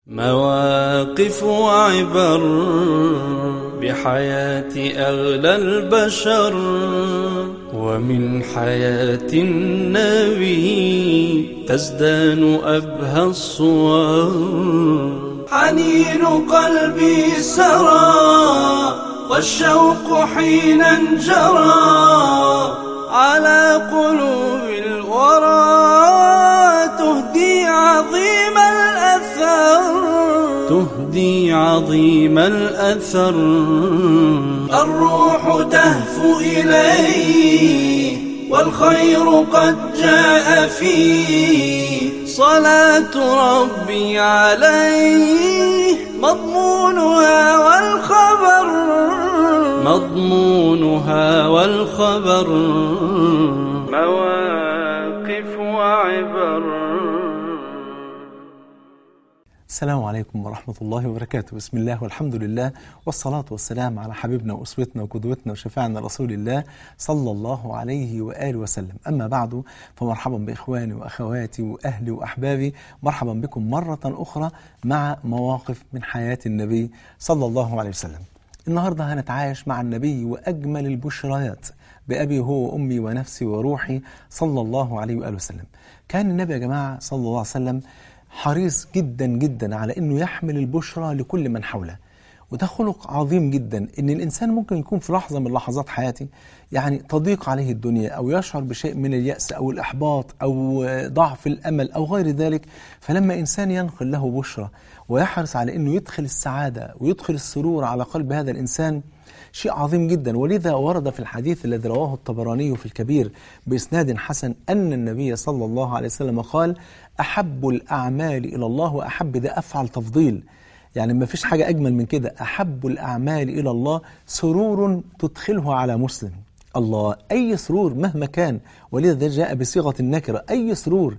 مواقف وعبر بحياة أغلى البشر، ومن حياة النبي تزدان أبهى الصور. حنين قلبي سرى والشوق حين انجرى على قلوب الورى، تهدي عظيم الأثر، الروح تهفو إليه والخير قد جاء فيه، صلاة ربي عليه مضمونها والخبر مواقف وعبر. السلام عليكم ورحمة الله وبركاته. بسم الله والحمد لله والصلاة والسلام على حبيبنا وأسوتنا وقدوتنا وشفاعنا رسول الله صلى الله عليه وآله وسلم. أما بعد، فمرحبا بإخواني وأخواتي وأهلي وأحبابي، مرحبا بكم مرة أخرى مع مواقف من حياة النبي صلى الله عليه وسلم. النهاردة هنتعايش مع النبي وأجمل البشريات بأبي هو وأمي ونفسي وروحي صلى الله عليه وآله وسلم. كان النبي يا جماعة صلى الله عليه وسلم حريص جدا جدا على أنه يحمل البشرى لكل من حوله، وده خلق عظيم جدا. أن الإنسان ممكن يكون في لحظة من لحظات حياته يعني تضيق عليه الدنيا، أو يشعر بشيء من اليأس أو الإحباط أو ضعف الأمل أو غير ذلك، فلما إنسان ينقل له بشرى ويحرص على أنه يدخل السعادة ويدخل السرور على قلب هذا الإنسان، شيء عظيم جدا. ولذا ورد في الحديث الذي رواه الطبراني في الكبير بإسناد حسن أن النبي صلى الله عليه وسلم قال: أحب الأعمال إلى الله، وأحب ده أفعل تفضيل، يعني ما فيش حاجة أجمل من كده، أحب الأعمال إلى الله سرور تدخله على مسلم. الله، أي سرور مهما كان، ولذا جاء بصيغة النكرة، أي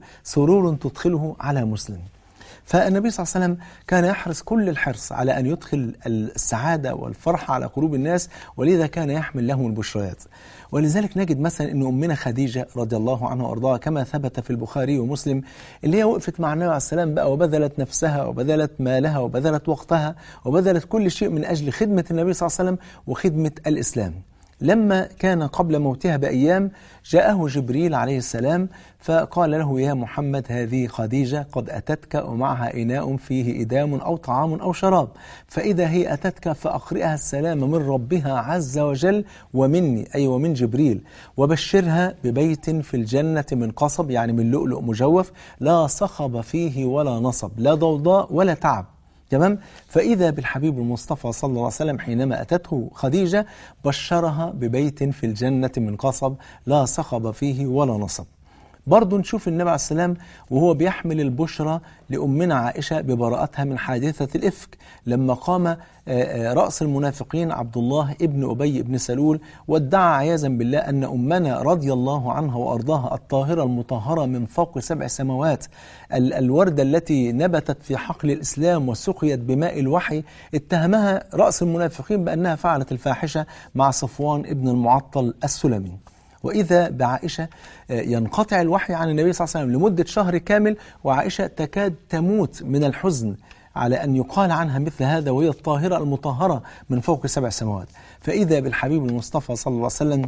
سرور تدخله على مسلم. فالنبي صلى الله عليه وسلم كان يحرص كل الحرص على أن يدخل السعادة والفرحة على قلوب الناس، ولذا كان يحمل لهم البشريات. ولذلك نجد مثلا أن أمنا خديجة رضي الله عنها وأرضاها كما ثبت في البخاري ومسلم، اللي هي وقفت مع النبي عليه السلام بقى وبذلت نفسها وبذلت مالها وبذلت وقتها وبذلت كل شيء من أجل خدمة النبي صلى الله عليه وسلم وخدمة الإسلام. لما كان قبل موتها بأيام جاءه جبريل عليه السلام فقال له: يا محمد، هذه خديجة قد أتتك ومعها إناء فيه إدام أو طعام أو شراب، فإذا هي أتتك فأقرئها السلام من ربها عز وجل ومني، أي ومن جبريل، وبشرها ببيت في الجنة من قصب، يعني من لؤلؤ مجوف، لا صخب فيه ولا نصب، لا ضوضاء ولا تعب. تمام؟ فإذا بالحبيب المصطفى صلى الله عليه وسلم حينما أتته خديجة بشرها ببيت في الجنة من قصب لا صخب فيه ولا نصب. برضو نشوف النبي عليه السلام وهو بيحمل البشرى لأمنا عائشة ببراءتها من حادثة الإفك، لما قام رأس المنافقين عبد الله ابن أبي ابن سلول وادعى عياذا بالله أن أمنا رضي الله عنها وأرضاها الطاهرة المطهرة من فوق 7 سماوات، الوردة التي نبتت في حقل الإسلام وسقيت بماء الوحي، اتهمها رأس المنافقين بأنها فعلت الفاحشة مع صفوان ابن المعطل السلمي. وإذا بعائشة ينقطع الوحي عن النبي صلى الله عليه وسلم لمدة شهر كامل، وعائشة تكاد تموت من الحزن على أن يقال عنها مثل هذا، وهي الطاهرة المطهرة من فوق 7 سماوات. فإذا بالحبيب المصطفى صلى الله عليه وسلم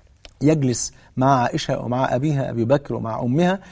يجلس مع عائشة ومع أبيها أبي بكر ومع أمها،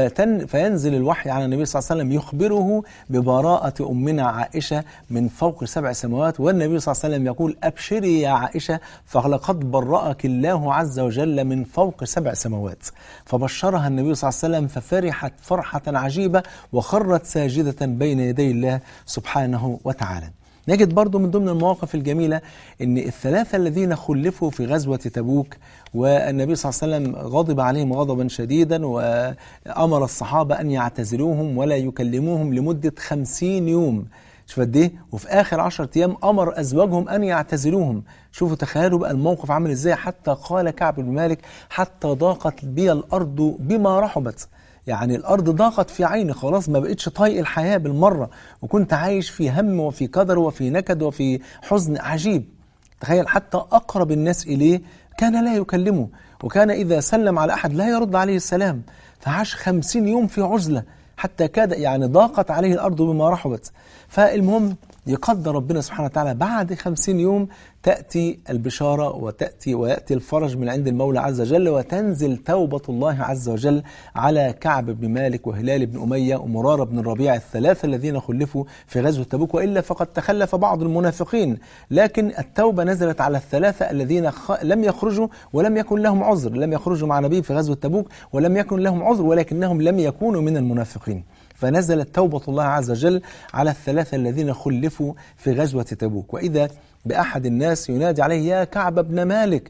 فينزل الوحي على النبي صلى الله عليه وسلم يخبره ببراءة أمنا عائشة من فوق 7 سماوات، والنبي صلى الله عليه وسلم يقول: أبشري يا عائشة فلقد برأك الله عز وجل من فوق 7 سماوات. فبشرها النبي صلى الله عليه وسلم ففرحت فرحة عجيبة وخرت ساجدة بين يدي الله سبحانه وتعالى. نجد برضو من ضمن المواقف الجميلة أن الثلاثة الذين خلفوا في غزوة تبوك، والنبي صلى الله عليه وسلم غضب عليهم غضبا شديدا وأمر الصحابة أن يعتزلوهم ولا يكلموهم لمدة 50 يوم. شوف قد ايه، وفي آخر 10 أيام أمر أزواجهم أن يعتزلوهم. شوفوا تخيلوا بقى الموقف عامل إزاي، حتى قال كعب بن مالك: حتى ضاقت بي الأرض بما رحبت، يعني الأرض ضاقت في عيني، خلاص ما بقتش طايق الحياة بالمرة، وكنت عايش في هم وفي قدر وفي نكد وفي حزن عجيب. تخيل حتى أقرب الناس إليه كان لا يكلمه، وكان إذا سلم على أحد لا يرد عليه السلام، فعاش 50 يوم في عزلة. حتى كاد يعني ضاقت عليه الأرض بما رحبت. فالمهم يقدر ربنا سبحانه وتعالى بعد 50 يوم تأتي البشارة ويأتي الفرج من عند المولى عز وجل، وتنزل توبة الله عز وجل على كعب بن مالك وهلال بن أمية ومرارة بن الربيع الثلاثة الذين خلفوا في غزوة تبوك، وإلا فقد تخلف بعض المنافقين، لكن التوبة نزلت على الثلاثة الذين لم يخرجوا ولم يكن لهم عذر، لم يخرجوا مع نبي في غزوة تبوك ولم يكن لهم عذر، ولكنهم لم يكونوا من المنافقين. فنزلت توبة الله عز وجل على الثلاثة الذين خلفوا في غزوة تبوك. وإذا بأحد الناس ينادي عليه: يا كعب بن مالك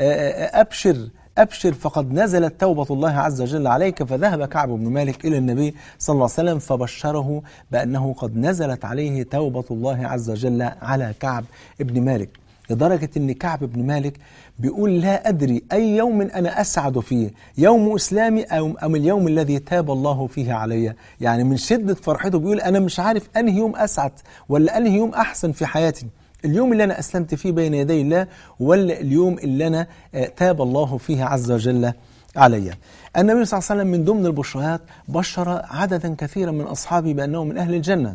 أبشر فقد نزلت توبة الله عز وجل عليك. فذهب كعب بن مالك إلى النبي صلى الله عليه وسلم فبشره بأنه قد نزلت عليه توبة الله عز وجل على كعب بن مالك، لدرجة أن كعب بن مالك بيقول: لا أدري أي يوم أنا أسعد فيه، يوم إسلامي أم اليوم الذي تاب الله فيه علي. يعني من شدة فرحته بيقول: أنا مش عارف أنهي يوم أسعد ولا أنهي يوم أحسن في حياتي، اليوم اللي أنا أسلمت فيه بين يدي الله ولا اليوم اللي أنا تاب الله فيه عز وجل علي. النبي صلى الله عليه وسلم من ضمن البشرات بشر عددا كثيرا من أصحابه بأنهم من أهل الجنة.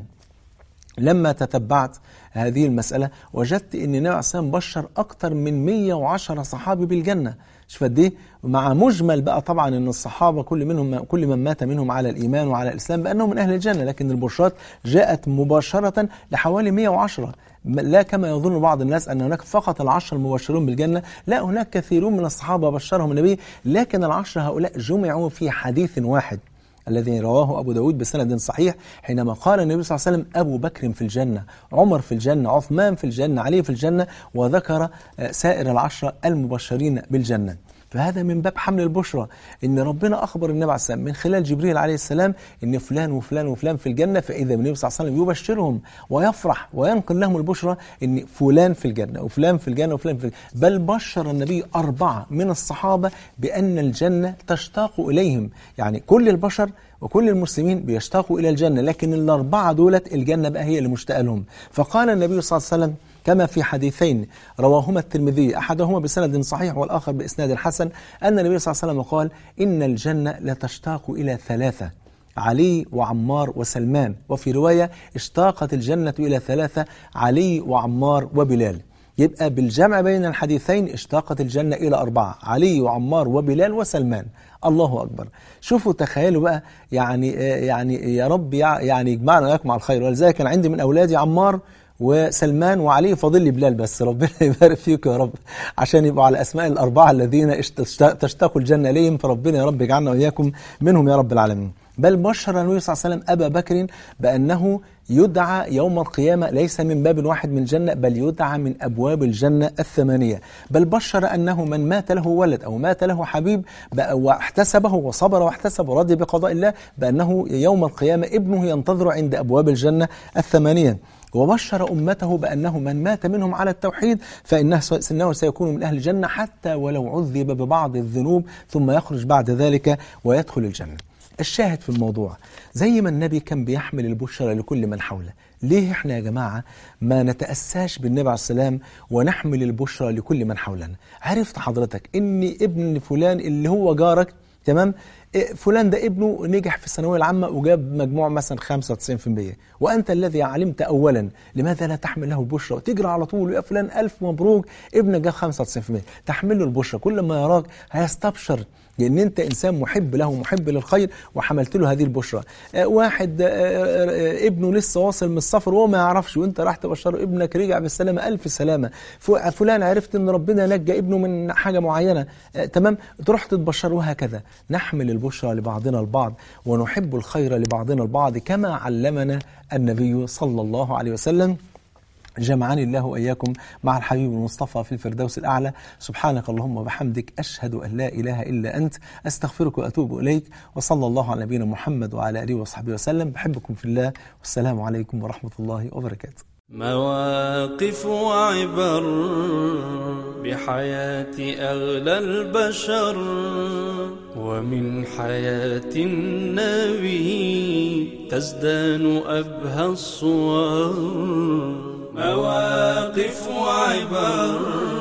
لما تتبعت هذه المسألة وجدت أن النبي عليه الصلاة والسلام بشر أكثر من 110 صحابي بالجنة. شوف قد إيه، مع مجمل بقى طبعا أن الصحابة كل من مات منهم على الإيمان وعلى الإسلام بأنهم من أهل الجنة، لكن البشرات جاءت مباشرة لحوالي 110. لا كما يظن بعض الناس أن هناك فقط العشر المبشرون بالجنة، لا، هناك كثيرون من الصحابة بشرهم النبي، لكن العشر هؤلاء جمعوا في حديث واحد الذي رواه أبو داود بسند صحيح، حينما قال النبي صلى الله عليه وسلم: أبو بكر في الجنة، عمر في الجنة، عثمان في الجنة، علي في الجنة، وذكر سائر العشرة المبشرين بالجنة. فهذا من باب حمل البشرى، إن ربنا أخبر النبي عليه السلام من خلال جبريل عليه السلام إن فلان وفلان وفلان في الجنة، فإذا النبي صلى الله عليه وسلم يبشرهم ويفرح وينقل لهم البشرى إن فلان في الجنة وفلان في الجنة وفلان في الجنة. بل بشر النبي 4 من الصحابة بأن الجنة تشتاق إليهم، يعني كل البشر وكل المسلمين بيشتاقوا إلى الجنة، لكن ال4 دولت الجنة بقى هي اللي مشتاقة لهم. فقال النبي صلى الله عليه وسلم كما في حديثين رواهما الترمذي، أحدهما بسند صحيح والآخر بإسناد حسن، أن النبي صلى الله عليه وسلم قال: إن الجنة لتشتاق إلى 3، علي وعمار وسلمان. وفي رواية: اشتاقت الجنة إلى 3، علي وعمار وبلال. يبقى بالجمع بين الحديثين اشتاقت الجنة إلى 4، علي وعمار وبلال وسلمان. الله أكبر. شوفوا تخيلوا بقى، يعني يا رب يعني يجمعنا وياكم على الخير. ولذلك كان عندي من أولادي عمار وسلمان وعلي، فاضل لي بلال بس، ربنا يبارك فيك يا رب، عشان يبقوا على أسماء ال4 الذين تشتاق الجنة إليهم، فربنا يا رب يجعلنا وإياكم منهم يا رب العالمين. بل بشر النبي صلى الله عليه وسلم أبا بكر بأنه يدعى يوم القيامة ليس من باب واحد من الجنة، بل يدعى من أبواب الجنة 8. بل بشر أنه من مات له ولد أو مات له حبيب واحتسبه وصبر واحتسب ورضي بقضاء الله، بأنه يوم القيامة ابنه ينتظر عند أبواب الجنة 8. وبشر أمته بأنه من مات منهم على التوحيد فإنه سيكون من أهل الجنة حتى ولو عذب ببعض الذنوب ثم يخرج بعد ذلك ويدخل الجنة. الشاهد في الموضوع، زي ما النبي كان بيحمل البشرى لكل من حوله، ليه احنا يا جماعة ما نتأساش بالنبي عليه السلام ونحمل البشرى لكل من حولنا؟ عرفت حضرتك ان ابن فلان اللي هو جارك، تمام، فلان ده ابنه نجح في الثانوية العامة وجاب مجموع مثلا 95%، وأنت الذي علمت أولا، لماذا لا تحمل له البشرى وتجري على طول: يا فلان ألف مبروك ابنك جاب 95%، تحمل له البشرى. كل ما يراك هيستبشر لأن أنت إنسان محب له محب للخير وحملت له هذه البشرى. واحد ابنه لسه واصل من السفر وهو ما يعرفش، وأنت راح تبشره ابنك رجع بالسلامة، ألف سلامة. فلان عرفت أن ربنا نجى ابنه من حاجة معينة، تمام، تروح تتبشر. وهكذا نحمل البشرى لبعضنا البعض ونحب الخير لبعضنا البعض كما علمنا النبي صلى الله عليه وسلم. جمعني الله وإياكم مع الحبيب المصطفى في الفردوس الأعلى. سبحانك اللهم وبحمدك، أشهد أن لا إله إلا أنت، أستغفرك وأتوب إليك، وصلى الله على نبينا محمد وعلى آله وصحبه وسلم. بحبكم في الله، والسلام عليكم ورحمة الله وبركاته. مواقف وعبر بحياة أغلى البشر، ومن حياة النبي تزدان أبهى الصور. مواقف وعبر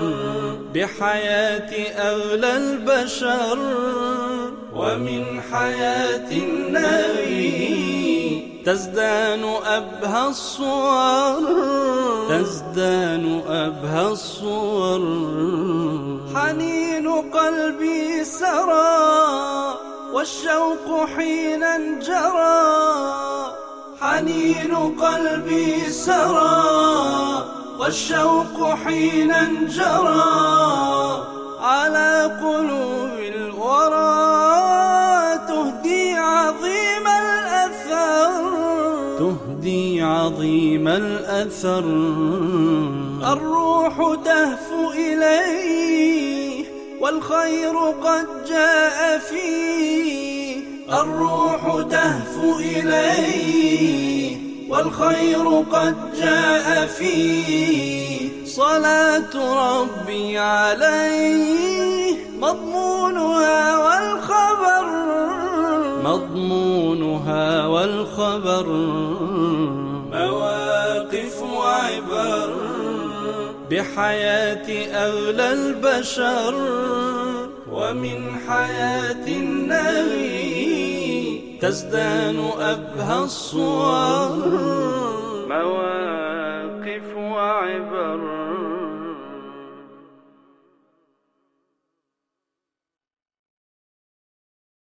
بحياة أغلى البشر، ومن حياة النبي تزدان أبهى الصور حنين قلبي سرى والشوق حينا جرى حنين قلبي سرى والشوق حينا جرى على قلوب الورى تهدي عظيم الأثر الروح تهفو إليه والخير قد جاء فيه الروح تهفو إليه والخير قد جاء فيه صلاة ربي عليه مضمونها والخبر مواقف وعبر بحياة أغلى البشر ومن حياة النبي تزدان أبهى الصور